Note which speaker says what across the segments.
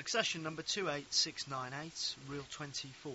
Speaker 1: Accession number 28698, reel 24.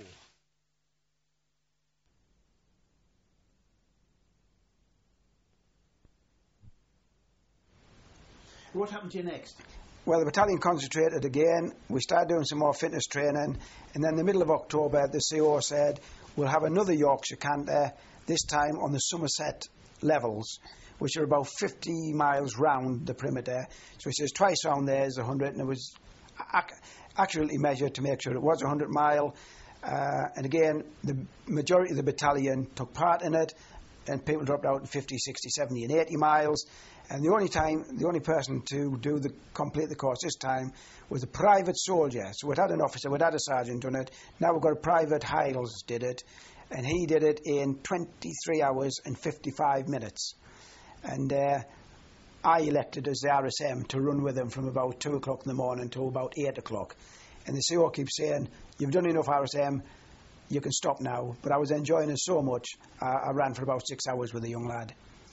Speaker 2: What happened to you next?
Speaker 3: Well, the battalion concentrated again. We started doing some more fitness training, and then in the middle of October, the CO said, we'll have another Yorkshire Canter, this time on the Somerset levels, which are about 50 miles round the perimeter. So he says twice round there is 100, and it was accurately measured to make sure it was 100 mile. And again, the majority of the battalion took part in it, and people dropped out in 50, 60, 70 and 80 miles. And the only person to complete the course this time was a private soldier. So we'd had an officer, we'd had a sergeant done it. Now we've got a private Hiles did it, and he did it in 23 hours and 55 minutes. And I elected as the RSM to run with him from about 2 o'clock in the morning to about 8 o'clock. And the CO keeps saying, you've done enough RSM, you can stop now. But I was enjoying it so much, I ran for about 6 hours with a young lad.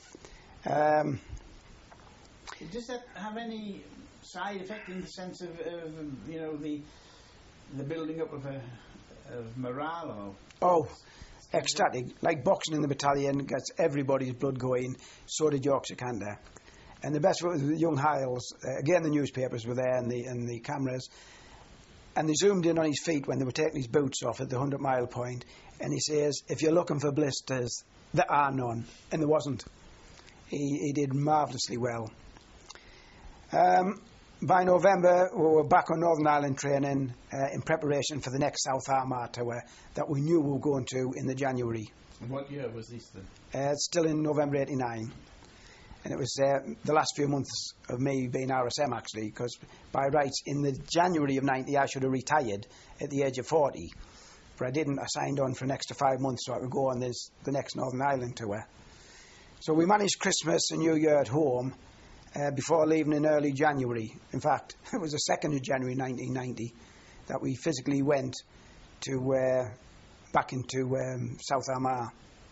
Speaker 2: Does that have any side effect in the sense of the building up of morale? Or
Speaker 3: ecstatic. Like boxing in the battalion gets everybody's blood going. So did Yorkshire Canter. And the best was the young Hiles. Again, the newspapers were there and the cameras. And they zoomed in on his feet when they were taking his boots off at the 100-mile point. And he says, if you're looking for blisters, there are none. And there wasn't. He did marvellously well. By November, we were back on Northern Ireland training in preparation for the next South Armagh tour that we knew we were going to in the January.
Speaker 2: And what year was this then?
Speaker 3: Still in November 89. And it was the last few months of me being RSM, actually, because by rights, in the January of 90, I should have retired at the age of 40. But I didn't. I signed on for an extra 5 months so I could go on the next Northern Ireland tour. So we managed Christmas and New Year at home before leaving in early January. In fact, it was the 2nd of January 1990 that we physically went to back into South Armagh.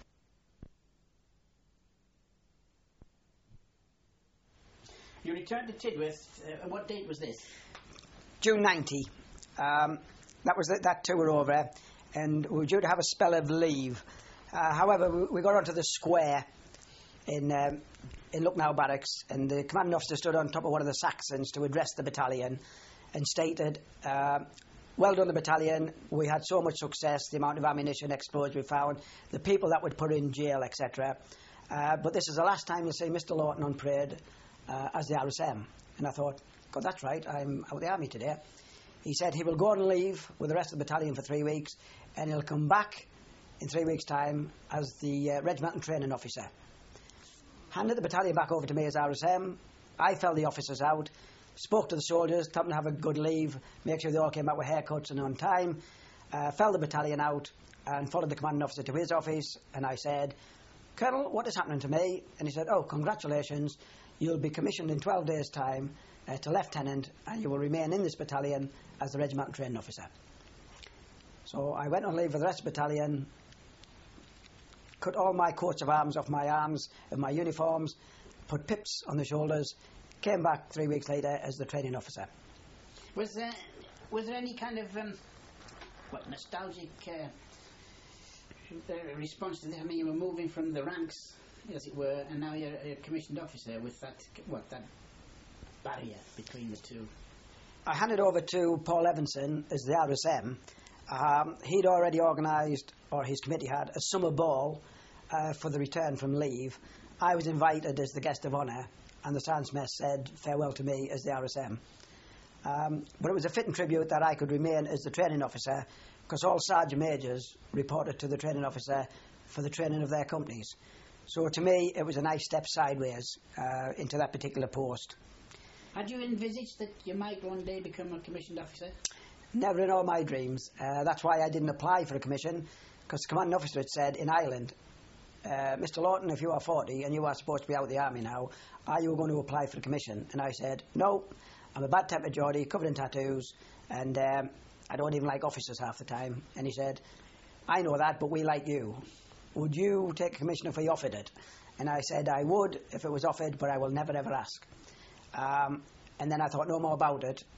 Speaker 2: You returned to Tidworth. What date was this?
Speaker 3: June 90. That was that tour over, and we were due to have a spell of leave. However, we got onto the square in Lucknow Barracks, and the commanding officer stood on top of one of the Saxons to address the battalion and stated, well done the battalion, we had so much success, the amount of ammunition explosives we found, the people that would put in jail, etc. But this is the last time you'll see Mr. Lawton on parade as the RSM. And I thought, God, that's right, I'm out of the army today. He said he will go on leave with the rest of the battalion for 3 weeks, and he'll come back in 3 weeks' time as the regimental training officer. Handed the battalion back over to me as RSM. I fell the officers out, spoke to the soldiers, told them to have a good leave, make sure they all came back with haircuts and on time, fell the battalion out and followed the commanding officer to his office, and I said, Colonel, what is happening to me? And he said, oh, congratulations, you'll be commissioned in 12 days' time to lieutenant, and you will remain in this battalion as the regimental training officer. So I went on leave with the rest of the battalion, cut all my coats of arms off my arms and my uniforms, put pips on the shoulders, came back 3 weeks later as the training officer.
Speaker 2: Was there any kind of nostalgic response to this? I mean, you were moving from the ranks, as it were, and now you're a commissioned officer with that barrier between the two.
Speaker 3: I handed over to Paul Evanson as the RSM. He'd already organised, or his committee had, a summer ball for the return from leave. I was invited as the guest of honour, and the Sergeant's Mess said farewell to me as the RSM. But it was a fitting tribute that I could remain as the training officer, because all Sergeant Majors reported to the training officer for the training of their companies. So to me, it was a nice step sideways into that particular post.
Speaker 2: Had you envisaged that you might one day become a commissioned officer?
Speaker 3: Never in all my dreams. That's why I didn't apply for a commission, because the commanding officer had said in Ireland, Mr. Lawton, if you are 40 and you are supposed to be out of the army now, are you going to apply for a commission? And I said, no, I'm a bad-tempered Geordie, covered in tattoos, and I don't even like officers half the time. And he said, I know that, but we like you. Would you take a commission if we offered it? And I said, I would if it was offered, but I will never ever ask. And then I thought no more about it,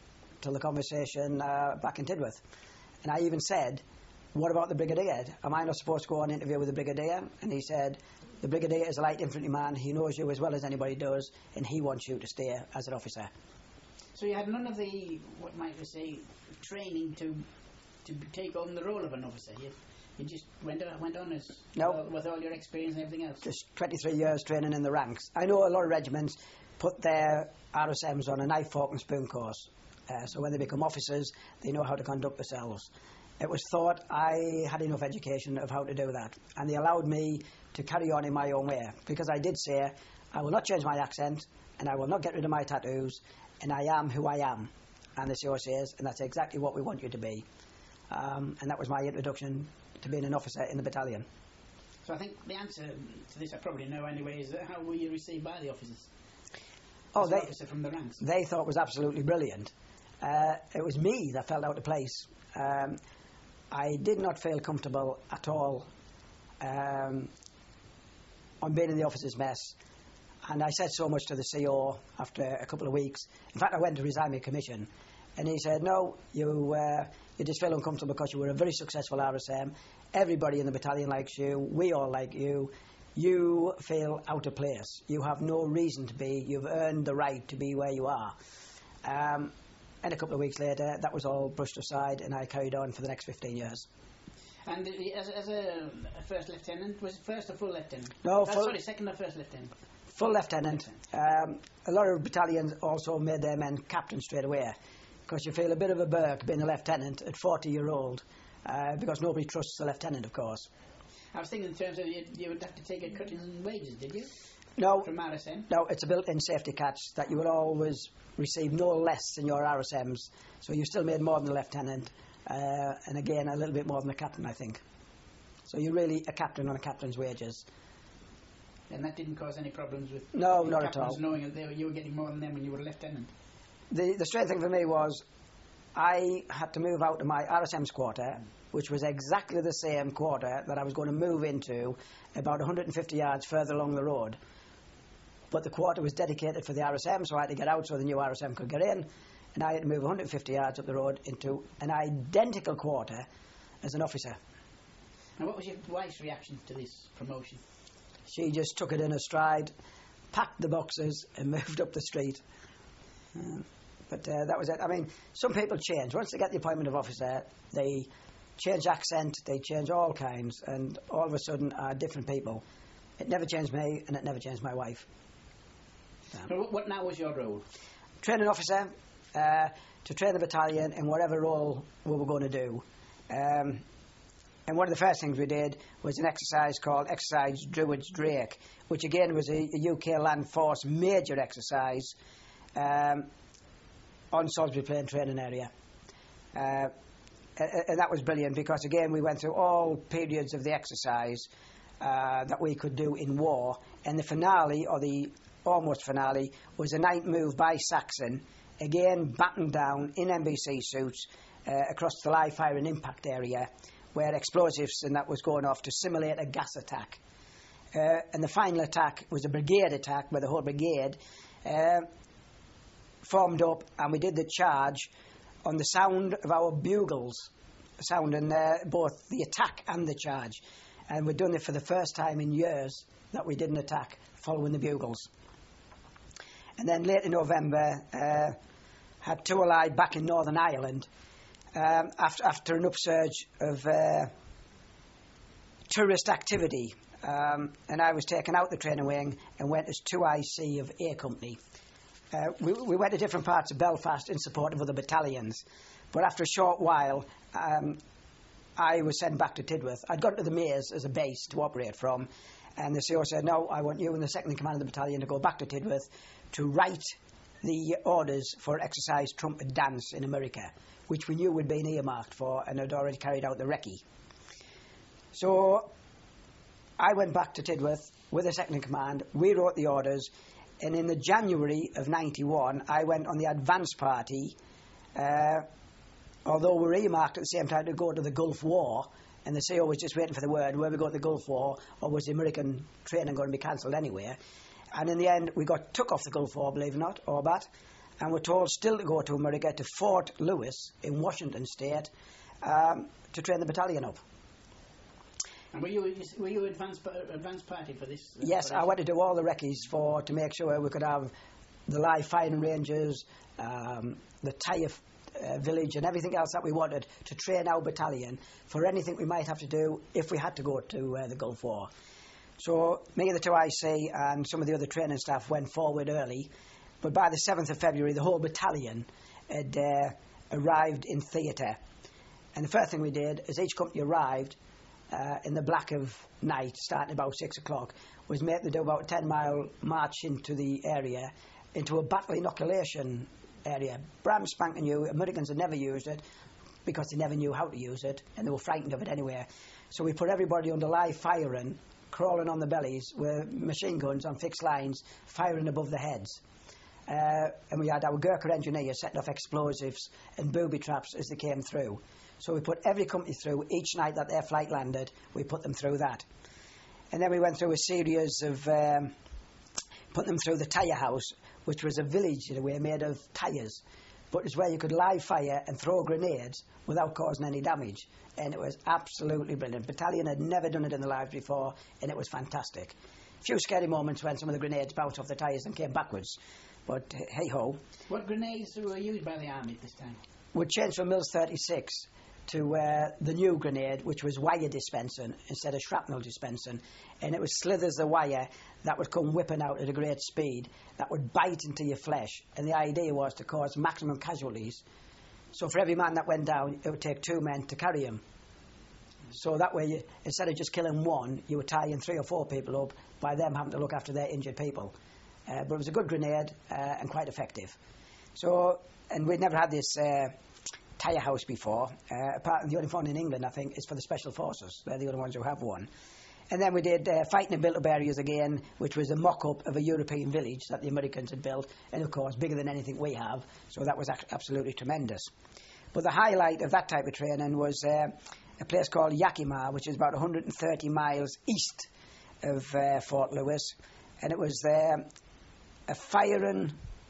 Speaker 3: till the conversation back in Tidworth. And I even said, what about the brigadier? Am I not supposed to go on an interview with the brigadier? And he said, the brigadier is a light infantry man. He knows you as well as anybody does, and he wants you to stay as an officer.
Speaker 2: So you had none of the, what might we say, training to take on the role of an officer. You just went on as with all your experience and everything else.
Speaker 3: Just 23 years training in the ranks. I know a lot of regiments put their RSMs on a knife, fork and spoon course. So when they become officers, they know how to conduct themselves. It was thought I had enough education of how to do that, and they allowed me to carry on in my own way, because I did say I will not change my accent and I will not get rid of my tattoos, and I am who I am. And the CO says, and that's exactly what we want you to be. And that was my introduction to being an officer in the battalion.
Speaker 2: So I think the answer to this I probably know anyway is how were you received by the officers?
Speaker 3: Oh,
Speaker 2: an officer from the ranks.
Speaker 3: They thought it was absolutely brilliant. It was me that felt out of place. I did not feel comfortable at all on being in the officers' mess, and I said so much to the CO after a couple of weeks. In fact, I went to resign my commission, and he said, no, you just feel uncomfortable because you were a very successful RSM. Everybody in the battalion likes you. We all like you. You feel out of place. You have no reason to be. You've earned the right to be where you are. And a couple of weeks later, that was all brushed aside, and I carried on for the next 15 years.
Speaker 2: And as a first lieutenant, was it first or full lieutenant?
Speaker 3: No,
Speaker 2: second or first lieutenant?
Speaker 3: Full lieutenant. A lot of battalions also made their men captain straight away, because you feel a bit of a burk being a lieutenant at 40-year-old, because nobody trusts a lieutenant, of course.
Speaker 2: I was thinking in terms of you would have to take a cut in wages, did you?
Speaker 3: No.
Speaker 2: From RSM?
Speaker 3: No, it's a built-in safety catch that you will always receive no less than your RSMs. So you still made more than a lieutenant, and again, a little bit more than a captain, I think. So you're really a captain on a captain's wages.
Speaker 2: And that didn't cause any problems with
Speaker 3: no, not at all.
Speaker 2: Knowing that you were getting more than them when you were a lieutenant?
Speaker 3: The strange thing for me was I had to move out of my RSM's quarter, which was exactly the same quarter that I was going to move into about 150 yards further along the road. But the quarter was dedicated for the RSM, so I had to get out so the new RSM could get in, and I had to move 150 yards up the road into an identical quarter as an officer.
Speaker 2: And what was your wife's reaction to this promotion?
Speaker 3: She just took it in a stride, packed the boxes and moved up the street. But that was it. I mean, some people change. Once they get the appointment of officer, they change accent, they change all kinds, and all of a sudden are different people. It never changed me, and it never changed my wife.
Speaker 2: So what now was your role?
Speaker 3: Training officer, to train the battalion in whatever role we were going to do. And one of the first things we did was an exercise called Exercise Druids Drake, which again was a UK Land Force major exercise on Salisbury Plain training area. And that was brilliant because again we went through all periods of the exercise that we could do in war, and the finale, or the almost finale, was a night move by Saxon, again battened down in NBC suits across the live fire and impact area where explosives and that was going off to simulate a gas attack. And the final attack was a brigade attack where the whole brigade formed up, and we did the charge on the sound of our bugles, sounding both the attack and the charge. And we'd done it for the first time in years that we did an attack following the bugles. And then late in November, had Tour Allied back in Northern Ireland after an upsurge of tourist activity. And I was taken out the training wing and went as 2IC of A Company. We went to different parts of Belfast in support of other battalions, but after a short while I was sent back to Tidworth. I'd gone to the Maze as a base to operate from, and the CO said, no, I want you and the second in command of the battalion to go back to Tidworth to write the orders for Exercise Trumpet Dance in America, which we knew we'd been earmarked for and had already carried out the recce. So I went back to Tidworth with the second in command. We wrote the orders, and in the January of 91 I went on the advance party, although we were earmarked at the same time to go to the Gulf War, and the CO was just waiting for the word whether we go to the Gulf War or was the American training going to be cancelled anyway. And in the end we got took off the Gulf War, believe it or not, or that, and we're told still to go to America, to Fort Lewis in Washington State, to train the battalion up.
Speaker 2: And were you advance party for this?
Speaker 3: Yes, I went to do all the recce's to make sure we could have the live firing ranges, the tyre village and everything else that we wanted to train our battalion for anything we might have to do if we had to go to the Gulf War. So me, the 2IC and some of the other training staff went forward early, but by the 7th of February the whole battalion had arrived in theatre. And the first thing we did is each company arrived in the black of night, starting about 6 o'clock, was made to do about a 10-mile march into the area, into a battle inoculation area. Brand spanking new. Americans had never used it because they never knew how to use it, and they were frightened of it anyway. So we put everybody under live firing, crawling on the bellies with machine guns on fixed lines, firing above the heads. And we had our Gurkha engineers setting off explosives and booby traps as they came through. So we put every company through. Each night that their flight landed, we put them through that. And then we went through a series of putting them through the tyre house, which was a village in a way made of tyres, but it's where you could live fire and throw grenades without causing any damage. And it was absolutely brilliant. Battalion had never done it in their lives before, and it was fantastic. A few scary moments when some of the grenades bounced off the tyres and came backwards, but hey-ho.
Speaker 2: What grenades were used by the army at this time?
Speaker 3: We changed from Mills 36 to the new grenade, which was wire dispensing instead of shrapnel dispensing, and it was slithers of wire that would come whipping out at a great speed that would bite into your flesh, and the idea was to cause maximum casualties. So for every man that went down, it would take 2 men to carry him. So that way, instead of just killing one, you were tying 3 or 4 people up by them having to look after their injured people. But it was a good grenade and quite effective. So, and we'd never had this tyre house before. Apart from the only one in England, I think, is for the Special Forces. They're the only ones who have one. And then we did fighting in built-up areas again, which was a mock-up of a European village that the Americans had built, and of course bigger than anything we have, so that was absolutely tremendous. But the highlight of that type of training was a place called Yakima, which is about 130 miles east of Fort Lewis, and it was a firing...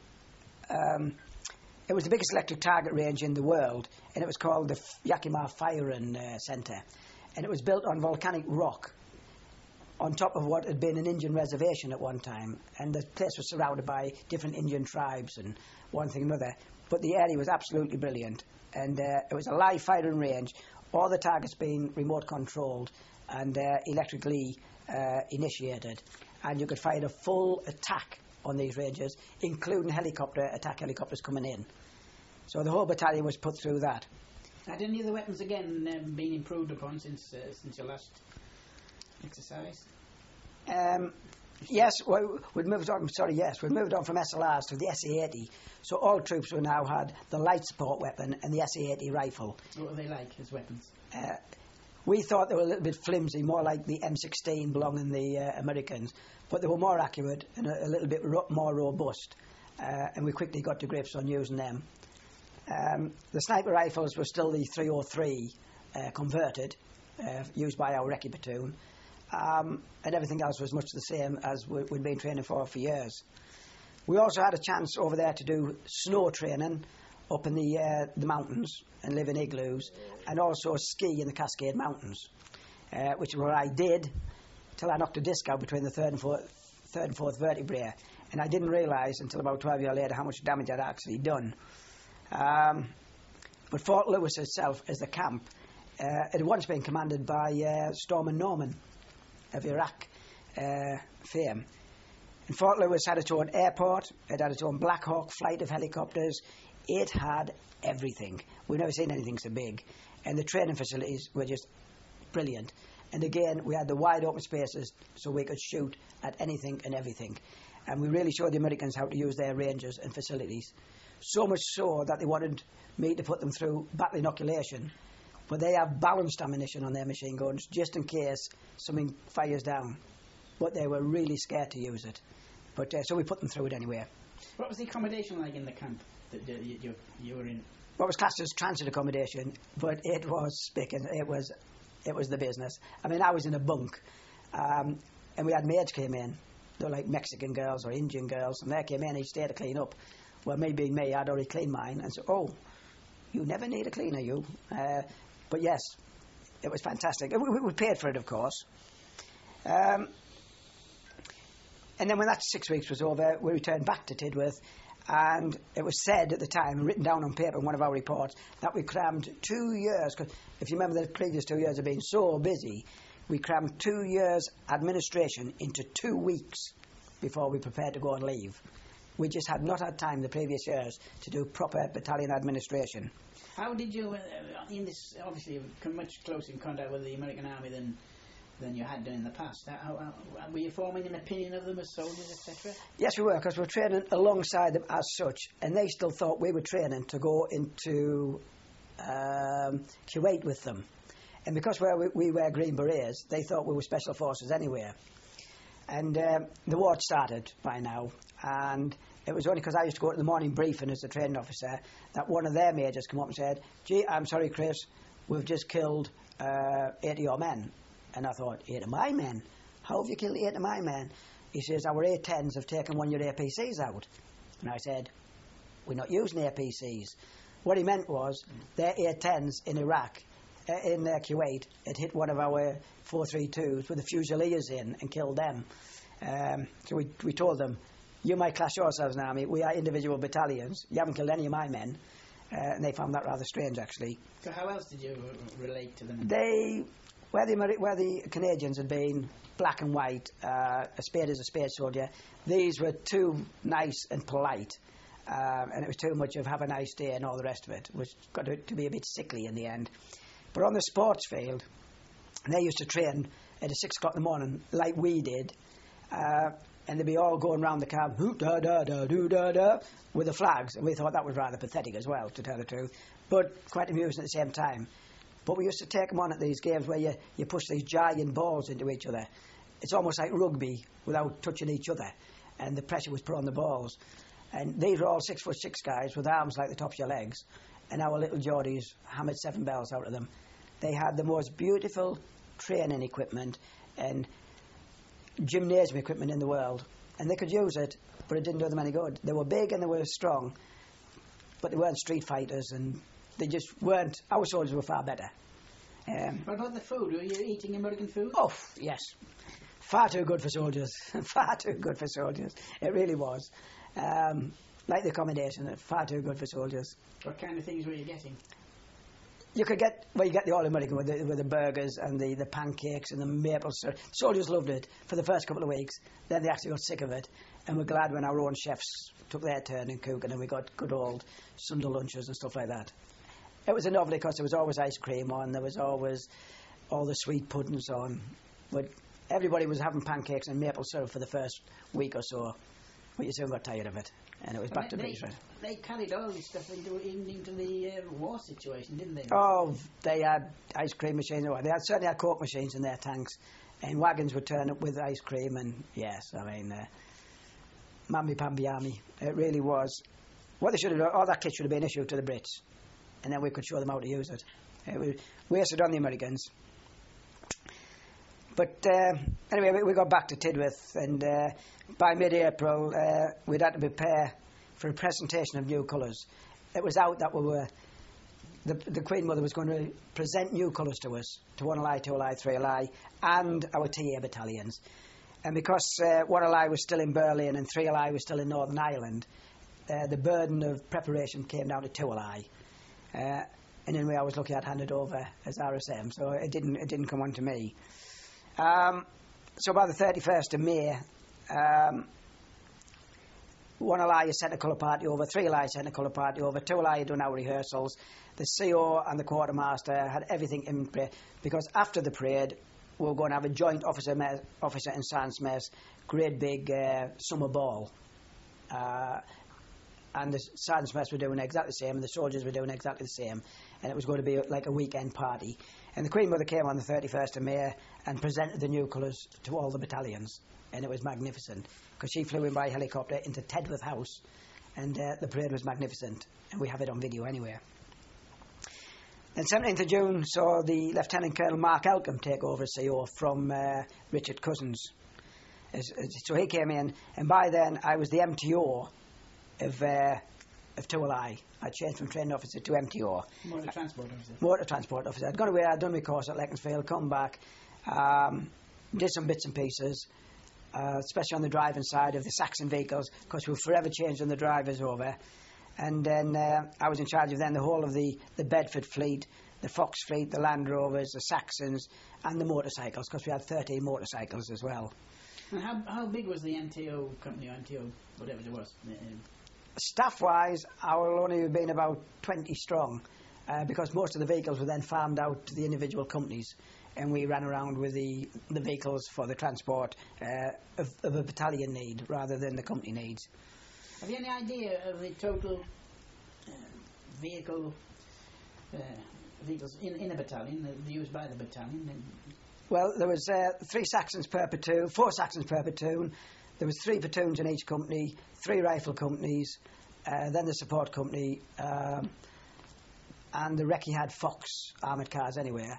Speaker 3: it was the biggest electric target range in the world, and it was called the Yakima Firing Centre, and it was built on volcanic rock on top of what had been an Indian reservation at one time, and the place was surrounded by different Indian tribes and one thing and another, but the area was absolutely brilliant, and it was a live firing range, all the targets being remote controlled and electrically initiated, and you could fire a full attack on these ranges, including attack helicopters coming in. So the whole battalion was put through that.
Speaker 2: Had any of the weapons again been improved upon since your last exercise?
Speaker 3: Yes, well, we'd moved on. We'd moved on from SLRs to the SA-80. So all troops now had the light support weapon and the SA-80 rifle.
Speaker 2: What were they like as weapons?
Speaker 3: We thought they were a little bit flimsy, more like the M16 belonging the Americans, but they were more accurate and a little bit more robust, and we quickly got to grips on using them. The sniper rifles were still the 303 converted, used by our recce platoon, and everything else was much the same as we'd been training for years. We also had a chance over there to do snow training up in the mountains and live in igloos, and also ski in the Cascade Mountains, which is what I did till I knocked a disc out between the third and fourth vertebrae, and I didn't realise until about 12 years later how much damage I'd actually done. But Fort Lewis itself, as the camp, it had once been commanded by Stormin Norman of Iraq fame. And Fort Lewis had its own airport, it had its own Black Hawk flight of helicopters, it had everything. We've never seen anything so big. And the training facilities were just brilliant. And again, we had the wide open spaces so we could shoot at anything and everything. And we really showed the Americans how to use their ranges and facilities. So much so that they wanted me to put them through battle inoculation. But they have balanced ammunition on their machine guns just in case something fires down. But they were really scared to use it. But so we put them through it anyway.
Speaker 2: What was the accommodation like in the camp that you were in?
Speaker 3: What was classed as transit accommodation, but it was spick, and it was the business. I mean, I was in a bunk, and we had maids came in. They were like Mexican girls or Indian girls, and they came in each day to clean up. well, me being me, I'd already cleaned mine, and said, oh, you never need a cleaner, you. But yes, it was fantastic. We paid for it, of course. And then when that 6 weeks was over, we returned back to Tidworth, and it was said at the time, written down on paper in one of our reports, that we crammed 2 years, because if you remember the previous 2 years have been so busy, we crammed 2 years administration into 2 weeks before we prepared to go on leave. We just had not had time the previous years to do proper battalion administration.
Speaker 2: How did you, in this, obviously, you've come much closer in contact with the American Army than you had done in the past. Were you forming an opinion of them as soldiers, etc.?
Speaker 3: Yes, we were, because we were training alongside them as such, and they still thought we were training to go into Kuwait with them. And because we wear green berets, they thought we were special forces anyway. And the war had started by now, and it was only because I used to go to the morning briefing as a training officer that one of their majors came up and said, gee, I'm sorry, Chris, we've just killed 8 of your men. And I thought, 8 of my men? How have you killed 8 of my men? He says, our A10s have taken one of your APCs out. And I said, we're not using APCs. What he meant was their A10s in Iraq, in Kuwait, had hit one of our 432s with the Fusiliers in and killed them. So we told them, you might class yourselves an army, we are individual battalions, you haven't killed any of my men. And they found that rather strange, actually.
Speaker 2: So how else did you relate to them?
Speaker 3: Where the Canadians had been black and white, a spade is a spade soldier, these were too nice and polite, and it was too much of have a nice day and all the rest of it. It was got to be a bit sickly in the end. But on the sports field, they used to train at 6 o'clock in the morning like we did, and they'd be all going round the camp, hoo-da-da-da-doo-da-da, with the flags, and we thought that was rather pathetic as well, to tell the truth, but quite amusing at the same time. But we used to take them on at these games where you push these giant balls into each other. It's almost like rugby without touching each other, and the pressure was put on the balls. And these were all 6'6" guys with arms like the tops of your legs, and our little Geordies hammered 7 bells out of them. They had the most beautiful training equipment and gymnasium equipment in the world, and they could use it, but it didn't do them any good. They were big and they were strong, but they weren't street fighters, and they just weren't. Our soldiers were far better.
Speaker 2: What about the food? Were you eating American food?
Speaker 3: Oh, yes. Far too good for soldiers. Far too good for soldiers. It really was. Like the accommodation, far too good for soldiers.
Speaker 2: What kind of things were you getting?
Speaker 3: You could get, well, you get the all-American with the burgers and the pancakes and the maple syrup. Soldiers loved it for the first couple of weeks. Then they actually got sick of it. And we're glad when our own chefs took their turn in cooking and we got good old Sunday lunches and stuff like that. It was a novelty because there was always ice cream on, there was always all the sweet puddings on. But everybody was having pancakes and maple syrup for the first week or so. But you soon got tired of it. And it was back to basics.
Speaker 2: They carried all this stuff into the war situation, didn't they?
Speaker 3: Oh, they had ice cream machines. They certainly had Coke machines in their tanks. And wagons would turn up with ice cream. And yes, I mean, mamby-pamby army. It really was. What they should have done, all that kit should have been issued to the Brits. And then we could show them how to use it. It was wasted on the Americans. But anyway, we got back to Tidworth, and by mid-April we'd had to prepare for a presentation of new colours. It was out that the Queen Mother was going to present new colours to us, to 1LI, 2LI, 3LI, and our TA battalions. And because 1LI was still in Berlin and 3LI was still in Northern Ireland, the burden of preparation came down to 2LI. And anyway, I was lucky I'd handed over as RSM, so it didn't come on to me. So by the 31st of May, 1LI sent a colour party over, 3LI sent a colour party over, 2LI had done our rehearsals, the CO and the quartermaster had everything in place, because after the parade we were going to have a joint officer and sergeant's mess, great big summer ball. And the sergeant's mess were doing exactly the same, and the soldiers were doing exactly the same, and it was going to be like a weekend party. And the Queen Mother came on the 31st of May and presented the new colours to all the battalions, and it was magnificent, because she flew in by helicopter into Tedworth House, and the parade was magnificent, and we have it on video anyway. Then 17th of June saw the Lieutenant Colonel Mark Elcombe take over as CO from Richard Cousins. So he came in, and by then I was the MTO of of 2LI. I changed from training officer to MTO.
Speaker 2: Motor transport officer.
Speaker 3: Motor transport officer. I'd gone away, I'd done my course at Leckensfield, come back, did some bits and pieces, especially on the driving side of the Saxon vehicles, because we were forever changing the drivers over. And then I was in charge of then the whole of the Bedford fleet, the Fox fleet, the Land Rovers, the Saxons, and the motorcycles, because we had 13 motorcycles as well.
Speaker 2: And how big was the NTO company, or NTO, whatever it was?
Speaker 3: Staff-wise, I will only have been about 20 strong, because most of the vehicles were then farmed out to the individual companies, and we ran around with the vehicles for the transport of a battalion need rather than the company needs.
Speaker 2: Have you any idea of the total vehicles in a battalion, used by the battalion?
Speaker 3: Well, there was 4 Saxons per platoon. There was 3 platoons in each company, 3 rifle companies, then the support company, and the recce had Fox armoured cars anywhere.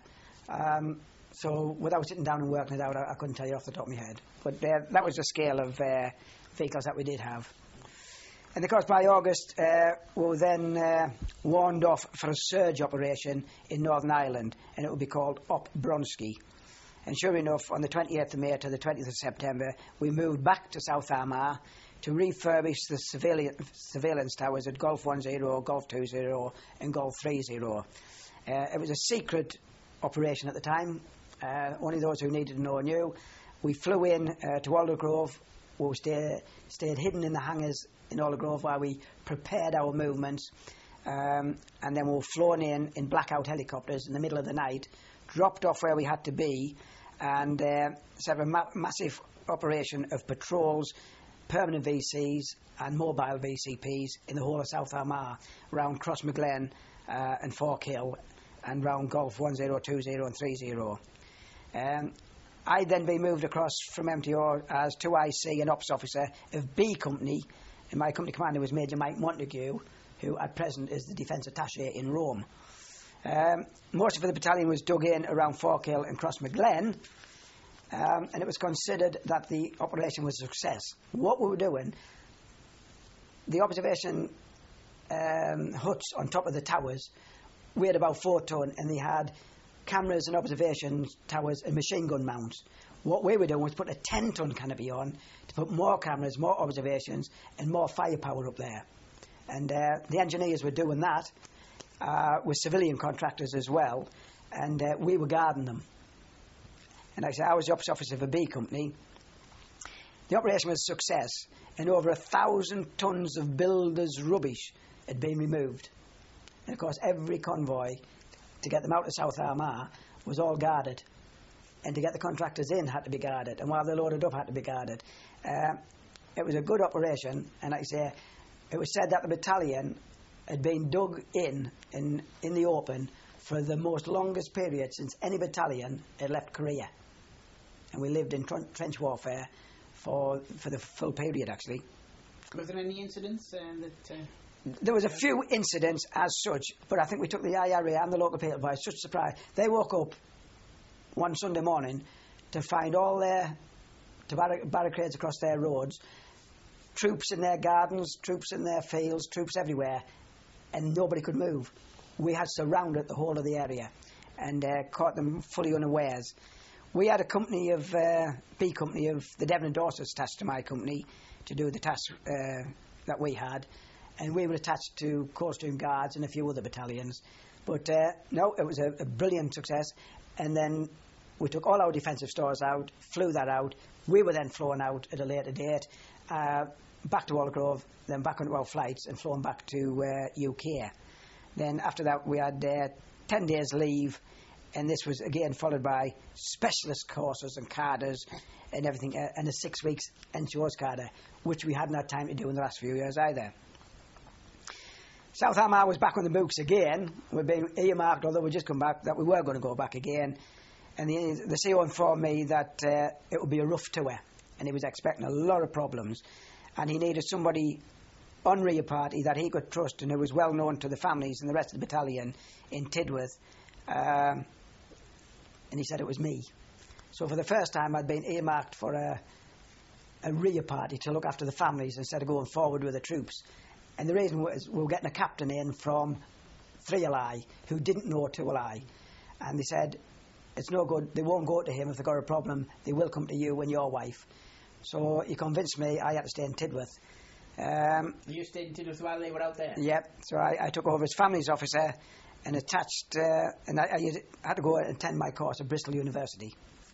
Speaker 3: So without sitting down and working it out, I couldn't tell you off the top of my head. But that was the scale of vehicles that we did have. And of course, by August, we were then warned off for a surge operation in Northern Ireland, and it would be called Op Bronski. And sure enough, on the 28th of May to the 20th of September, we moved back to South Armagh to refurbish the surveillance towers at Golf 10, Golf 20, and Golf 30. It was a secret operation at the time. Only those who needed to know knew. We flew in to Aldergrove. We stayed hidden in the hangars in Aldergrove while we prepared our movements. And then we were flown in blackout helicopters in the middle of the night, dropped off where we had to be, and set a massive operation of patrols, permanent VCs and mobile VCPs in the whole of South Armagh, around Crossmaglen and Forkhill, and round Golf 10, 20 and 30. I'd then been moved across from MTO as 2IC and Ops Officer of B Company, and my company commander was Major Mike Montague, who at present is the Defence Attaché in Rome. Most of the battalion was dug in around Forkhill and Crossmaglen, and it was considered that the operation was a success. What we were doing, the observation huts on top of the towers weighed about 4 ton, and they had cameras and observation towers and machine gun mounts. What we were doing was put a 10-ton canopy on to put more cameras, more observations, and more firepower up there. And the engineers were doing that with civilian contractors as well, and we were guarding them. And like I said, I was the Ops Officer for B Company. The operation was a success, and over 1,000 tons of builders' rubbish had been removed. And of course, every convoy to get them out of South Armagh was all guarded, and to get the contractors in had to be guarded, and while they loaded up had to be guarded. It was a good operation, and like I say, it was said that the battalion had been dug in the open for the most longest period since any battalion had left Korea, and we lived in trench warfare for the full period, actually.
Speaker 2: Was there any incidents that...
Speaker 3: There was a few incidents as such, but I think we took the IRA and the local people by such surprise. They woke up one Sunday morning to find all their barricades across their roads, troops in their gardens, troops in their fields, troops everywhere, and nobody could move. We had surrounded the whole of the area and caught them fully unawares. We had a company of B Company of the Devon and Dorset attached to my company to do the task that we had, and we were attached to Coldstream Guards and a few other battalions. But no, it was a brilliant success. And then we took all our defensive stores out, flew that out. We were then flown out at a later date, back to Aldergrove, then back onto our flights and flown back to UK. Then after that we had 10 days leave, and this was again followed by specialist courses and cadres and everything, and a 6 weeks NCO's cadre, which we hadn't had time to do in the last few years either. South Armagh was back on the books again. We'd been earmarked, although we just come back, that we were going to go back again. And the CO informed me that it would be a rough tour, and he was expecting a lot of problems. And he needed somebody on rear party that he could trust and who was well known to the families and the rest of the battalion in Tidworth. And he said it was me. So for the first time I'd been earmarked for a rear party to look after the families instead of going forward with the troops. And the reason was we were getting a captain in from 3LI who didn't know 2LI. And they said, it's no good, they won't go to him if they've got a problem, they will come to you and your wife. So he convinced me I had to stay in Tidworth.
Speaker 2: You stayed in Tidworth while they were out there?
Speaker 3: Yep, so I took over as families officer and attached, and I had to go and attend my course at Bristol University.